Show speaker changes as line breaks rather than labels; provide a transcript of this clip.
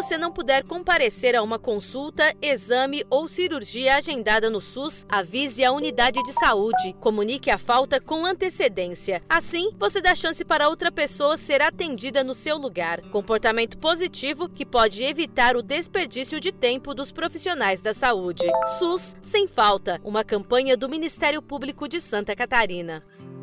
você não puder comparecer a uma consulta, exame ou cirurgia agendada no SUS, avise a unidade de saúde. Comunique a falta com antecedência. Assim, você dá chance para outra pessoa ser atendida no seu lugar. Comportamento positivo que pode evitar o desperdício de tempo dos profissionais da saúde. SUS sem falta, uma campanha do Ministério Público de Santa Catarina.